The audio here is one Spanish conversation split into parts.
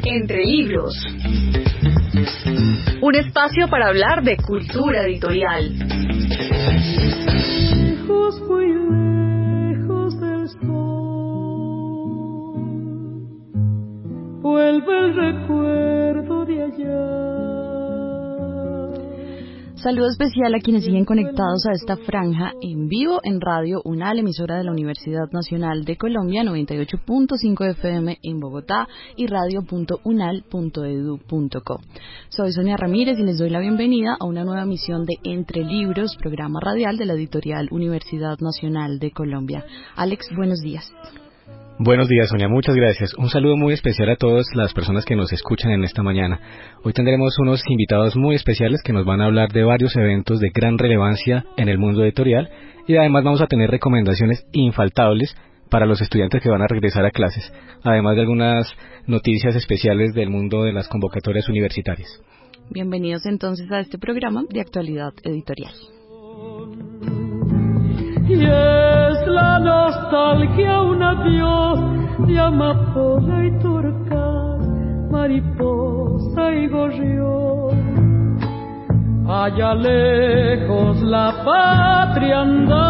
Entre Libros. Un espacio para hablar de cultura editorial. Lejos, muy lejos del sol, vuelve el recuerdo de allá. Saludo especial a quienes siguen conectados a esta franja en vivo en Radio UNAL, emisora de la Universidad Nacional de Colombia, 98.5 FM en Bogotá y radio.unal.edu.co. Soy Sonia Ramírez y les doy la bienvenida a una nueva emisión de Entre Libros, programa radial de la editorial Universidad Nacional de Colombia. Alex, buenos días. Buenos días, Sonia, muchas gracias. Un saludo muy especial a todas las personas que nos escuchan en esta mañana. Hoy tendremos unos invitados muy especiales que nos van a hablar de varios eventos de gran relevancia en el mundo editorial y además vamos a tener recomendaciones infaltables para los estudiantes que van a regresar a clases, además de algunas noticias especiales del mundo de las convocatorias universitarias. Bienvenidos entonces a este programa de actualidad editorial. Y es la nostalgia un adiós de amapola y torcaz, mariposa y gorrión. Allá lejos la patria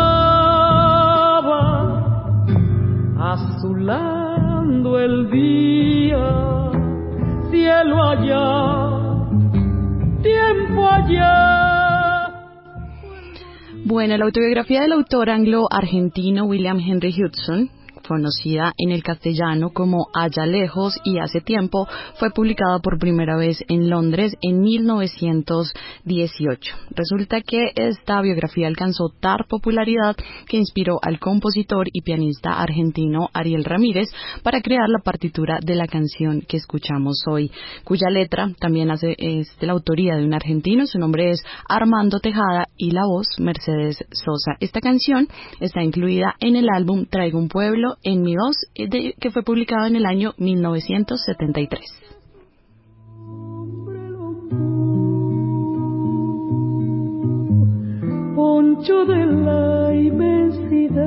andaba, azulando el día, cielo allá, tiempo allá. Bueno, la autobiografía del autor anglo-argentino William Henry Hudson, conocida en el castellano como Allá lejos y hace tiempo, fue publicada por primera vez en Londres en 1918. Resulta que esta biografía alcanzó tal popularidad que inspiró al compositor y pianista argentino Ariel Ramírez para crear la partitura de la canción que escuchamos hoy, cuya letra también es de la autoría de un argentino. Su nombre es Armando Tejada y la voz Mercedes Sosa. Esta canción está incluida en el álbum Traigo un pueblo en mi voz, que fue publicado en el año 1973. Poncho de la inmensidad,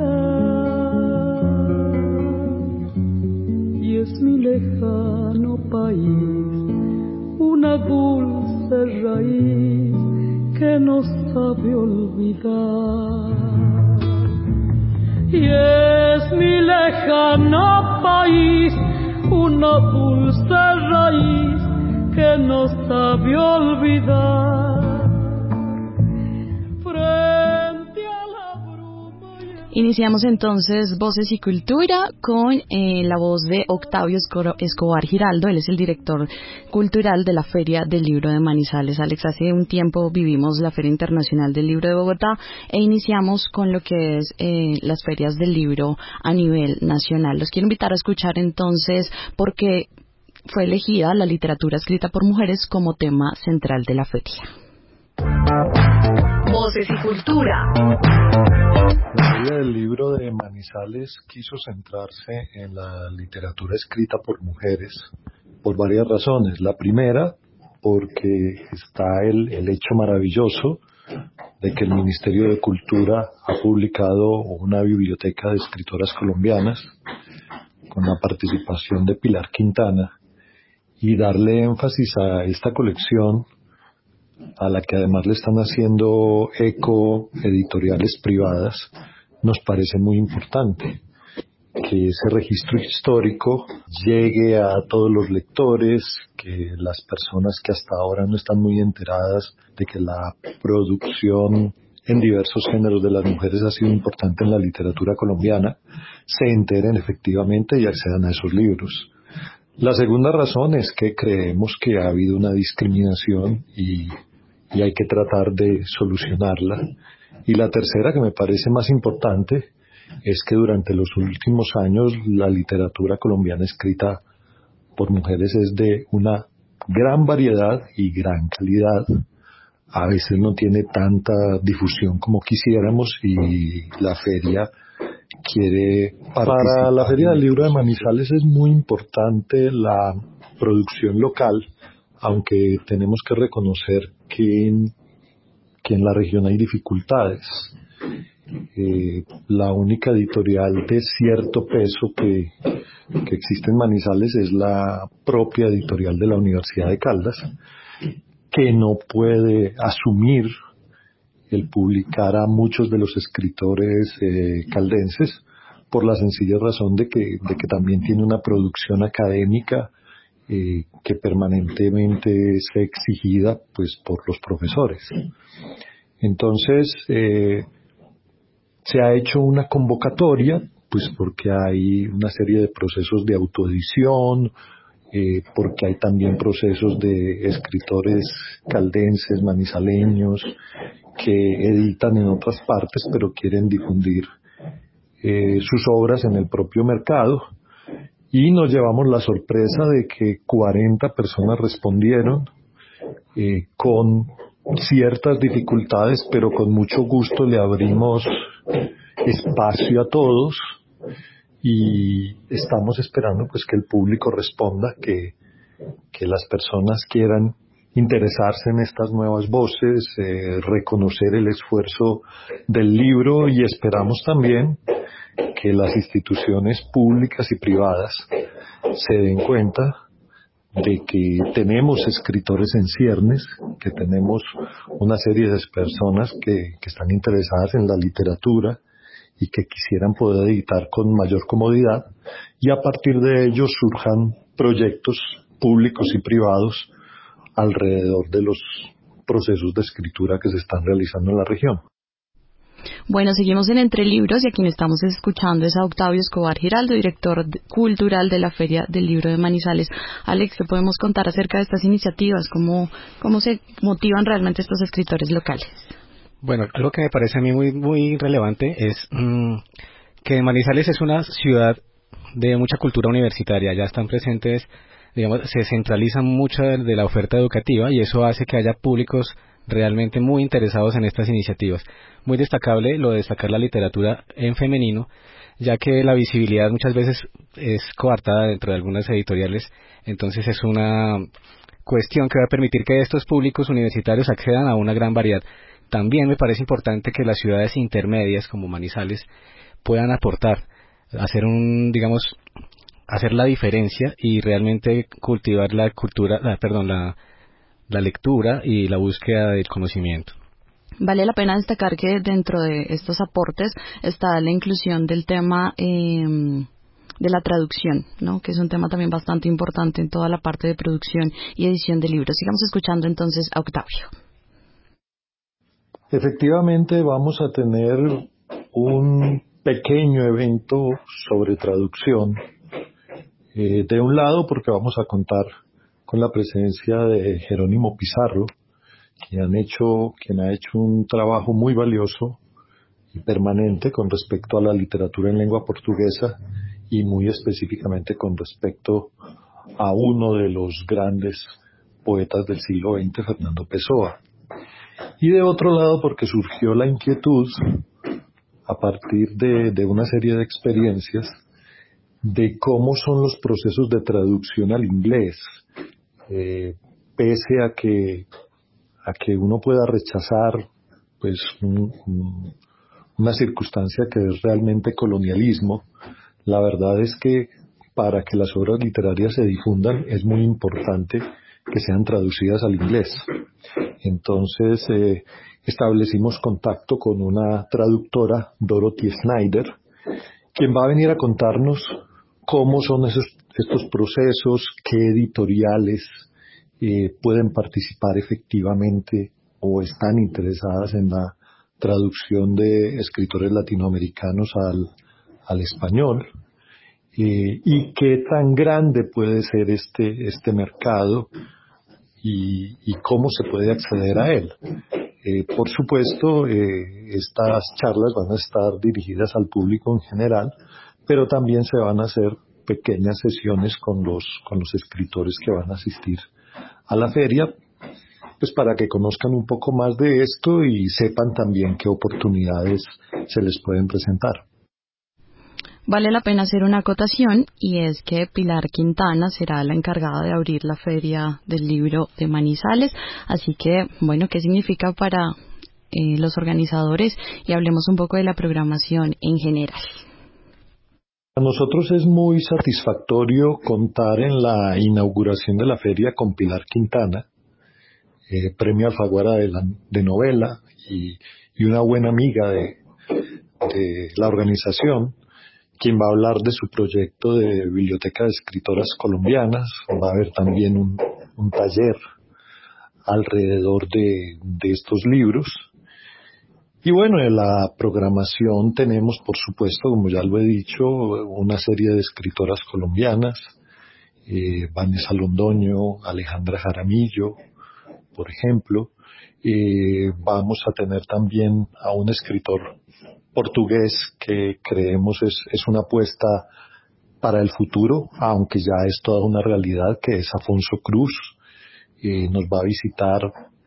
y es mi lejano país, una dulce raíz que no sabe olvidar. Y es mi lejano país, una dulce raíz que no sabe olvidar. Frente a la bruma. Iniciamos entonces Voces y Cultura con la voz de Octavio Escobar Giraldo. Él es el director cultural de la Feria del Libro de Manizales. Alex, hace un tiempo vivimos la Feria Internacional del Libro de Bogotá e iniciamos con lo que es las ferias del libro a nivel nacional. Los quiero invitar a escuchar entonces porque fue elegida la literatura escrita por mujeres como tema central de la feria. Voces y Cultura. La Feria del Libro de Manizales quiso centrarse en la literatura escrita por mujeres por varias razones. La primera, porque está el hecho maravilloso de que el Ministerio de Cultura ha publicado una biblioteca de escritoras colombianas con la participación de Pilar Quintana, y darle énfasis a esta colección, a la que además le están haciendo eco editoriales privadas, nos parece muy importante. Que ese registro histórico llegue a todos los lectores, que las personas que hasta ahora no están muy enteradas de que la producción en diversos géneros de las mujeres ha sido importante en la literatura colombiana, se enteren efectivamente y accedan a esos libros. La segunda razón es que creemos que ha habido una discriminación y hay que tratar de solucionarla. Y la tercera, que me parece más importante, es que durante los últimos años la literatura colombiana escrita por mujeres es de una gran variedad y gran calidad. A veces no tiene tanta difusión como quisiéramos y la feria quiere participar. Para la Feria del Libro de Manizales es muy importante la producción local, aunque tenemos que reconocer que en la región hay dificultades. La única editorial de cierto peso que existe en Manizales es la propia editorial de la Universidad de Caldas, que no puede asumir el publicar a muchos de los escritores caldenses, por la sencilla razón de que también tiene una producción académica que permanentemente es exigida pues por los profesores. Entonces se ha hecho una convocatoria pues porque hay una serie de procesos de autoedición, porque hay también procesos de escritores caldenses, manizaleños, que editan en otras partes pero quieren difundir sus obras en el propio mercado, y nos llevamos la sorpresa de que 40 personas respondieron con ciertas dificultades, pero con mucho gusto le abrimos espacio a todos y estamos esperando pues que el público responda, que las personas quieran interesarse en estas nuevas voces, reconocer el esfuerzo del libro, y esperamos también que las instituciones públicas y privadas se den cuenta de que tenemos escritores en ciernes, que tenemos una serie de personas que están interesadas en la literatura y que quisieran poder editar con mayor comodidad, y a partir de ello surjan proyectos públicos y privados alrededor de los procesos de escritura que se están realizando en la región. Bueno, seguimos en Entre Libros y a quien estamos escuchando es a Octavio Escobar Giraldo, director cultural de la Feria del Libro de Manizales. Alex, ¿qué podemos contar acerca de estas iniciativas? ¿Cómo se motivan realmente estos escritores locales? Bueno, algo que me parece a mí muy, muy relevante es que Manizales es una ciudad de mucha cultura universitaria. Ya están presentes, digamos, se centraliza mucha de la oferta educativa y eso hace que haya públicos realmente muy interesados en estas iniciativas. Muy destacable lo de destacar la literatura en femenino, ya que la visibilidad muchas veces es coartada dentro de algunas editoriales, entonces es una cuestión que va a permitir que estos públicos universitarios accedan a una gran variedad. También me parece importante que las ciudades intermedias como Manizales puedan aportar, hacer la diferencia y realmente cultivar la lectura y la búsqueda del conocimiento. Vale la pena destacar que dentro de estos aportes está la inclusión del tema de la traducción, ¿no? Que es un tema también bastante importante en toda la parte de producción y edición de libros. Sigamos escuchando entonces a Octavio. Efectivamente, vamos a tener un pequeño evento sobre traducción. De un lado, porque vamos a contar con la presencia de Jerónimo Pizarro, quien ha hecho un trabajo muy valioso y permanente con respecto a la literatura en lengua portuguesa y muy específicamente con respecto a uno de los grandes poetas del siglo XX, Fernando Pessoa. Y de otro lado, porque surgió la inquietud a partir de una serie de experiencias de cómo son los procesos de traducción al inglés, pese a que uno pueda rechazar pues una circunstancia que es realmente colonialismo. La verdad es que para que las obras literarias se difundan es muy importante que sean traducidas al inglés. Entonces establecimos contacto con una traductora, Dorothy Snyder, quien va a venir a contarnos cómo son estos procesos, qué editoriales pueden participar efectivamente o están interesadas en la traducción de escritores latinoamericanos al español, y qué tan grande puede ser este mercado y cómo se puede acceder a él. Por supuesto, estas charlas van a estar dirigidas al público en general, pero también se van a hacer pequeñas sesiones con los escritores que van a asistir a la feria, pues para que conozcan un poco más de esto y sepan también qué oportunidades se les pueden presentar. Vale la pena hacer una acotación, y es que Pilar Quintana será la encargada de abrir la Feria del Libro de Manizales. Así que, bueno, ¿qué significa para los organizadores y hablemos un poco de la programación en general. A nosotros es muy satisfactorio contar en la inauguración de la feria con Pilar Quintana, premio Alfaguara de novela y una buena amiga de la organización, quien va a hablar de su proyecto de Biblioteca de Escritoras Colombianas. Va a haber también un taller alrededor de estos libros. Y bueno, en la programación tenemos, por supuesto, como ya lo he dicho, una serie de escritoras colombianas, Vanessa Londoño, Alejandra Jaramillo, por ejemplo. Vamos a tener también a un escritor portugués que creemos es una apuesta para el futuro, aunque ya es toda una realidad, que es Afonso Cruz. Nos va a visitar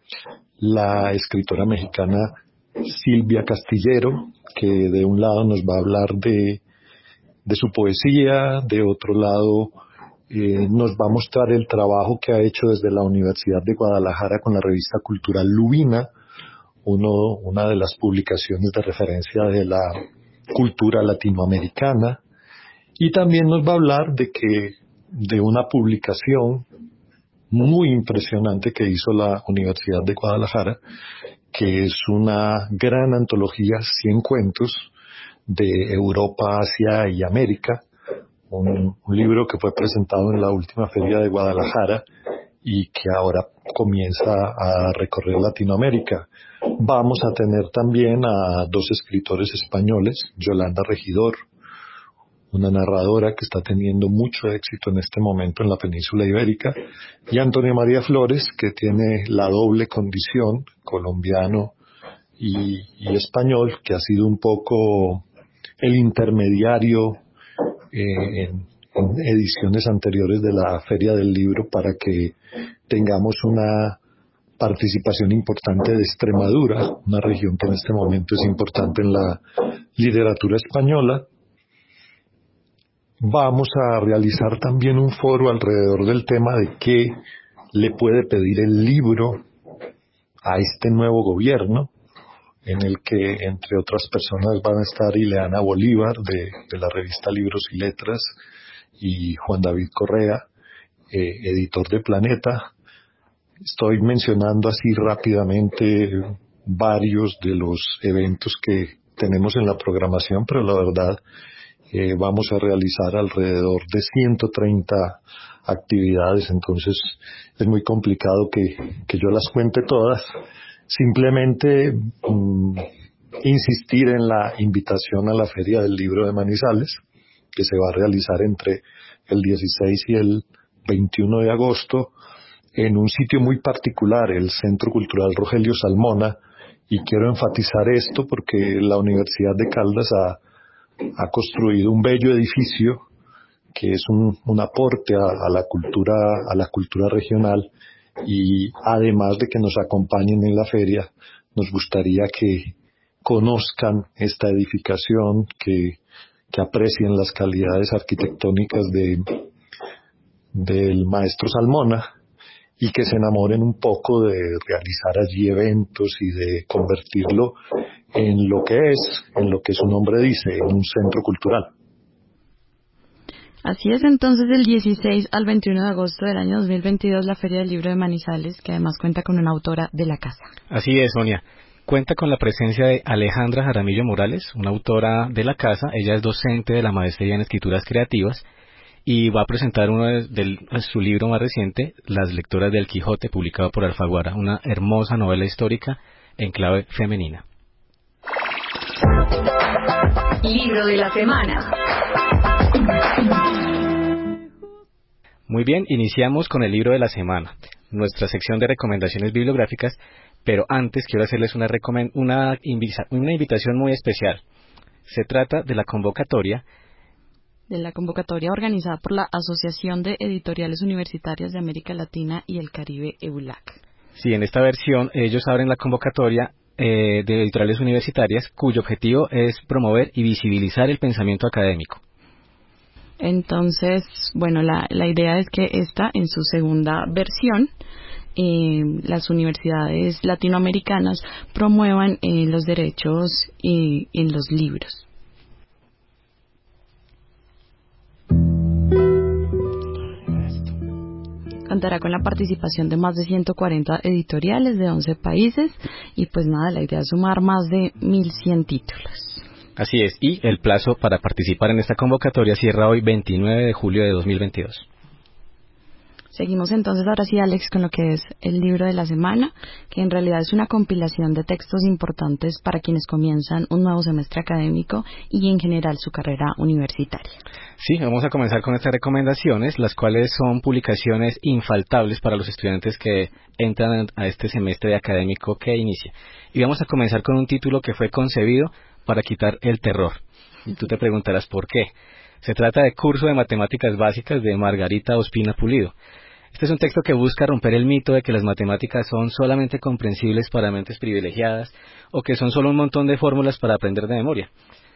la escritora mexicana Silvia Castillero, que de un lado nos va a hablar de su poesía, de otro lado nos va a mostrar el trabajo que ha hecho desde la Universidad de Guadalajara con la revista cultural Lubina, una de las publicaciones de referencia de la cultura latinoamericana, y también nos va a hablar de una publicación muy impresionante que hizo la Universidad de Guadalajara, que es una gran antología, 100 cuentos de Europa, Asia y América, un libro que fue presentado en la última feria de Guadalajara y que ahora comienza a recorrer Latinoamérica. Vamos a tener también a 2 escritores españoles, Yolanda Regidor, una narradora que está teniendo mucho éxito en este momento en la península ibérica, y Antonio María Flores, que tiene la doble condición, colombiano y español, que ha sido un poco el intermediario en ediciones anteriores de la Feria del Libro para que tengamos una participación importante de Extremadura, una región que en este momento es importante en la literatura española. Vamos a realizar también un foro alrededor del tema de qué le puede pedir el libro a este nuevo gobierno, en el que, entre otras personas, van a estar Ileana Bolívar, de la revista Libros y Letras, y Juan David Correa, editor de Planeta. Estoy mencionando así rápidamente varios de los eventos que tenemos en la programación, pero la verdad vamos a realizar alrededor de 130 actividades, entonces es muy complicado que yo las cuente todas. Simplemente insistir en la invitación a la Feria del Libro de Manizales, que se va a realizar entre el 16 y el 21 de agosto, en un sitio muy particular, el Centro Cultural Rogelio Salmona, y quiero enfatizar esto porque la Universidad de Caldas ha construido un bello edificio que es un aporte a la cultura regional, y además de que nos acompañen en la feria, nos gustaría que conozcan esta edificación, que aprecien las calidades arquitectónicas del maestro Salmona, y que se enamoren un poco de realizar allí eventos y de convertirlo en lo que su nombre dice, en un centro cultural. Así es, entonces del 16 al 21 de agosto del año 2022 la Feria del Libro de Manizales, que además cuenta con una autora de la casa. Así es, Sonia. Cuenta con la presencia de Alejandra Jaramillo Morales, una autora de la casa. Ella es docente de la maestría en escrituras creativas y va a presentar uno de su libro más reciente, Las lectoras del Quijote, publicado por Alfaguara, una hermosa novela histórica en clave femenina. Libro de la semana. Muy bien, iniciamos con el libro de la semana, nuestra sección de recomendaciones bibliográficas, pero antes quiero hacerles una invitación muy especial. Se trata de la convocatoria organizada por la Asociación de Editoriales Universitarias de América Latina y el Caribe, EULAC. Sí, en esta versión ellos abren la convocatoria de editoriales universitarias, cuyo objetivo es promover y visibilizar el pensamiento académico. Entonces, bueno, la idea es que esta, en su segunda versión, las universidades latinoamericanas promuevan los derechos en los libros. Contará con la participación de más de 140 editoriales de 11 países y pues nada, la idea es sumar más de 1.100 títulos. Así es, y el plazo para participar en esta convocatoria cierra hoy 29 de julio de 2022. Seguimos entonces ahora sí, Alex, con lo que es el libro de la semana, que en realidad es una compilación de textos importantes para quienes comienzan un nuevo semestre académico y en general su carrera universitaria. Sí, vamos a comenzar con estas recomendaciones, las cuales son publicaciones infaltables para los estudiantes que entran a este semestre académico que inicia. Y vamos a comenzar con un título que fue concebido para quitar el terror. Y tú te preguntarás por qué. Se trata de Curso de Matemáticas Básicas de Margarita Ospina Pulido. Este es un texto que busca romper el mito de que las matemáticas son solamente comprensibles para mentes privilegiadas o que son solo un montón de fórmulas para aprender de memoria.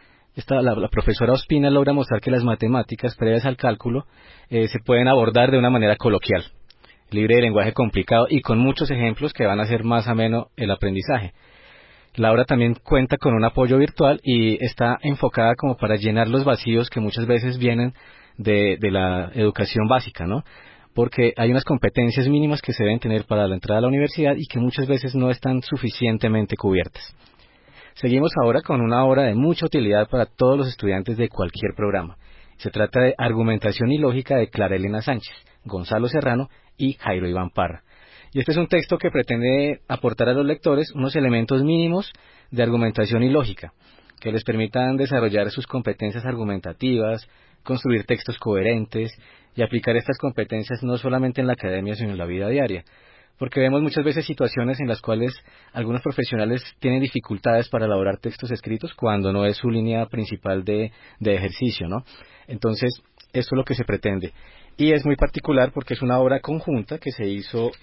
La profesora Ospina logra mostrar que las matemáticas previas al cálculo se pueden abordar de una manera coloquial, libre de lenguaje complicado y con muchos ejemplos que van a hacer más ameno el aprendizaje. La obra también cuenta con un apoyo virtual y está enfocada como para llenar los vacíos que muchas veces vienen de la educación básica, ¿no? Porque hay unas competencias mínimas que se deben tener para la entrada a la universidad y que muchas veces no están suficientemente cubiertas. Seguimos ahora con una obra de mucha utilidad para todos los estudiantes de cualquier programa. Se trata de Argumentación y Lógica de Clara Elena Sánchez, Gonzalo Serrano y Jairo Iván Parra. Y este es un texto que pretende aportar a los lectores unos elementos mínimos de argumentación y lógica, que les permitan desarrollar sus competencias argumentativas, construir textos coherentes y aplicar estas competencias no solamente en la academia, sino en la vida diaria. Porque vemos muchas veces situaciones en las cuales algunos profesionales tienen dificultades para elaborar textos escritos cuando no es su línea principal de ejercicio, ¿no? Entonces, esto es lo que se pretende. Y es muy particular porque es una obra conjunta que se hizo,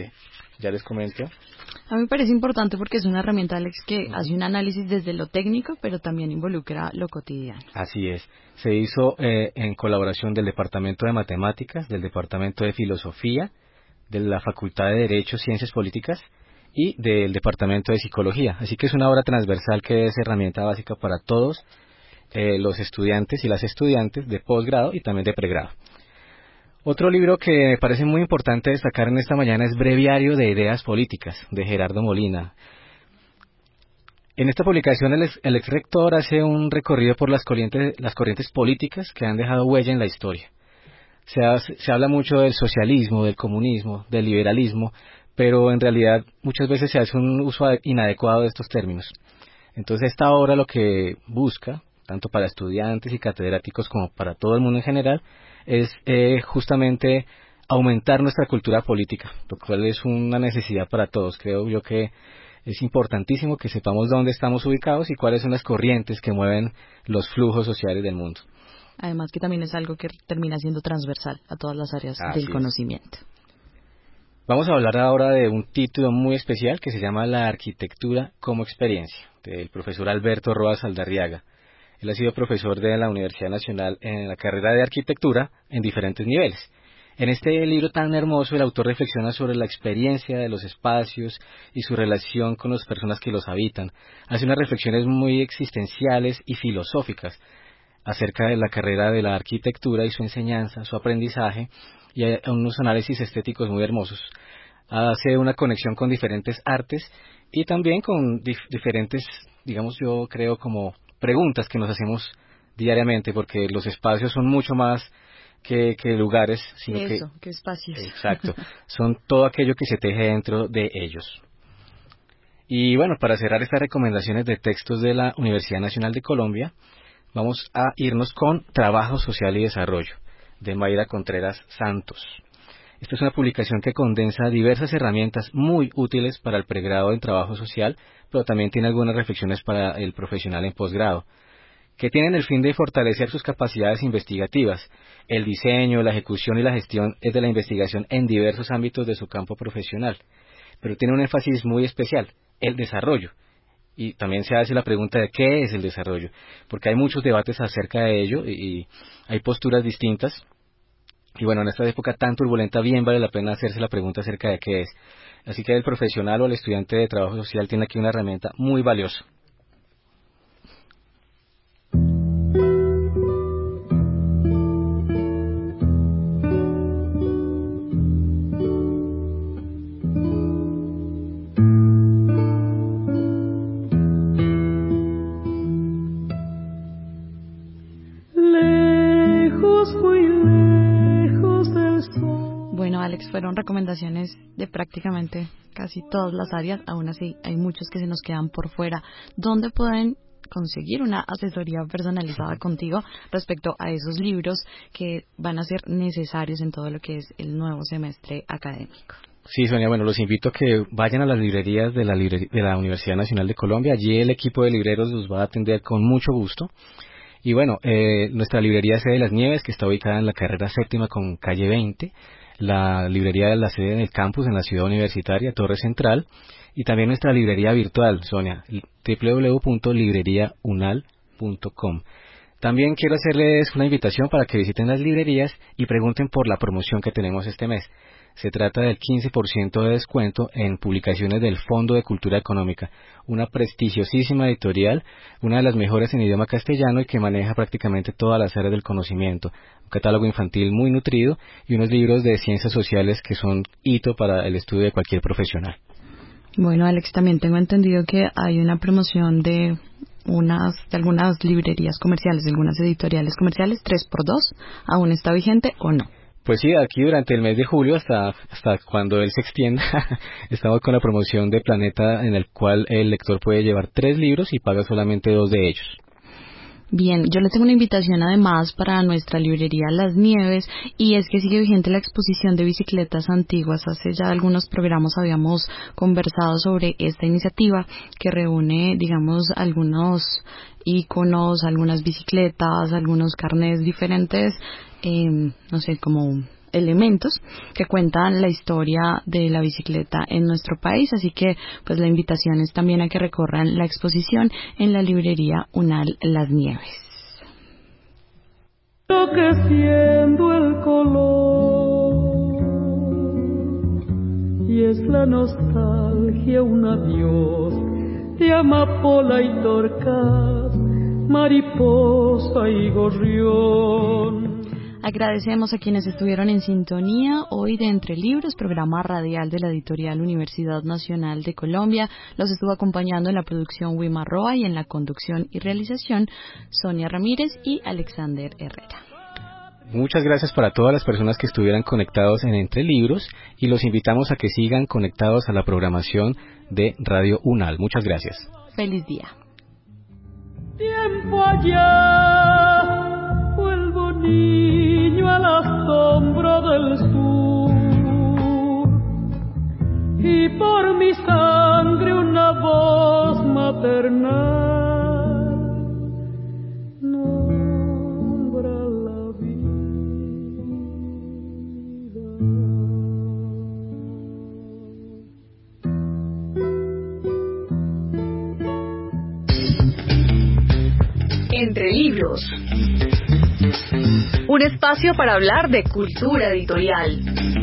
ya les comento. A mí me parece importante porque es una herramienta, Alex, que hace un análisis desde lo técnico, pero también involucra lo cotidiano. Así es. Se hizo en colaboración del Departamento de Matemáticas, del Departamento de Filosofía, de la Facultad de Derecho, Ciencias Políticas y del Departamento de Psicología. Así que es una obra transversal que es herramienta básica para todos los estudiantes y las estudiantes de posgrado y también de pregrado. Otro libro que me parece muy importante destacar en esta mañana es Breviario de Ideas Políticas, de Gerardo Molina. En esta publicación el ex rector hace un recorrido por las corrientes políticas que han dejado huella en la historia. Se habla mucho del socialismo, del comunismo, del liberalismo, pero en realidad muchas veces se hace un uso inadecuado de estos términos. Entonces esta obra lo que busca, tanto para estudiantes y catedráticos como para todo el mundo en general, es justamente aumentar nuestra cultura política, lo cual es una necesidad para todos. Creo yo que es importantísimo que sepamos dónde estamos ubicados y cuáles son las corrientes que mueven los flujos sociales del mundo. Además que también es algo que termina siendo transversal a todas las áreas del conocimiento. Vamos a hablar ahora de un título muy especial que se llama La arquitectura como experiencia, del profesor Alberto Roas Aldarriaga. Él ha sido profesor de la Universidad Nacional en la carrera de arquitectura en diferentes niveles. En este libro tan hermoso, el autor reflexiona sobre la experiencia de los espacios y su relación con las personas que los habitan. Hace unas reflexiones muy existenciales y filosóficas acerca de la carrera de la arquitectura y su enseñanza, su aprendizaje, y unos análisis estéticos muy hermosos. Hace una conexión con diferentes artes y también con diferentes, digamos, yo creo como preguntas que nos hacemos diariamente, porque los espacios son mucho más que lugares, sino que espacios. Exacto, son todo aquello que se teje dentro de ellos. Y bueno, para cerrar estas recomendaciones de textos de la Universidad Nacional de Colombia, vamos a irnos con Trabajo Social y Desarrollo, de Mayra Contreras Santos. Esta es una publicación que condensa diversas herramientas muy útiles para el pregrado en trabajo social, pero también tiene algunas reflexiones para el profesional en posgrado, que tienen el fin de fortalecer sus capacidades investigativas. El diseño, la ejecución y la gestión es de la investigación en diversos ámbitos de su campo profesional, pero tiene un énfasis muy especial, el desarrollo. Y también se hace la pregunta de qué es el desarrollo, porque hay muchos debates acerca de ello y hay posturas distintas. Y bueno, en esta época tan turbulenta bien vale la pena hacerse la pregunta acerca de qué es. Así que el profesional o el estudiante de trabajo social tiene aquí una herramienta muy valiosa. Bueno, Alex, fueron recomendaciones de prácticamente casi todas las áreas. Aún así, hay muchos que se nos quedan por fuera. ¿Dónde pueden conseguir una asesoría personalizada contigo respecto a esos libros que van a ser necesarios en todo lo que es el nuevo semestre académico? Sí, Sonia, bueno, los invito a que vayan a las librerías de la Universidad Nacional de Colombia. Allí el equipo de libreros los va a atender con mucho gusto. Y bueno, nuestra librería sede de Las Nieves, que está ubicada en la carrera séptima con calle 20, la librería de la sede en el campus en la ciudad universitaria, Torre Central, y también nuestra librería virtual, Sonia, www.libreriaunal.com. También quiero hacerles una invitación para que visiten las librerías y pregunten por la promoción que tenemos este mes. Se trata del 15% de descuento en publicaciones del Fondo de Cultura Económica, una prestigiosísima editorial, una de las mejores en idioma castellano y que maneja prácticamente todas las áreas del conocimiento, un catálogo infantil muy nutrido y unos libros de ciencias sociales que son hito para el estudio de cualquier profesional. Bueno, Alex, también tengo entendido que hay una promoción de algunas librerías comerciales, de algunas editoriales comerciales, 3x2, ¿aún está vigente o no? Pues sí, aquí durante el mes de julio hasta cuando él se extienda, estamos con la promoción de Planeta en el cual el lector puede llevar 3 libros y paga solamente 2 de ellos. Bien, yo les tengo una invitación además para nuestra librería Las Nieves, y es que sigue vigente la exposición de bicicletas antiguas. Hace ya algunos programas habíamos conversado sobre esta iniciativa que reúne, digamos, algunos íconos, algunas bicicletas, algunos carnets diferentes, no sé, como elementos que cuentan la historia de la bicicleta en nuestro país, así que pues la invitación es también a que recorran la exposición en la librería UNAL Las Nieves. Enloqueciendo el color y es la nostalgia un adiós de amapola y torcaz, mariposa y gorrión. Agradecemos a quienes estuvieron en sintonía hoy de Entre Libros, programa radial de la editorial Universidad Nacional de Colombia. Los estuvo acompañando en la producción Wima Roa y en la conducción y realización Sonia Ramírez y Alexander Herrera. Muchas gracias para todas las personas que estuvieran conectados en Entre Libros y los invitamos a que sigan conectados a la programación de Radio UNAL. Muchas gracias. Feliz día. Tiempo allá, vuelvo niño a la sombra del sur y por mi sangre una voz maternal nombra la vida. Entre Libros. Un espacio para hablar de cultura editorial.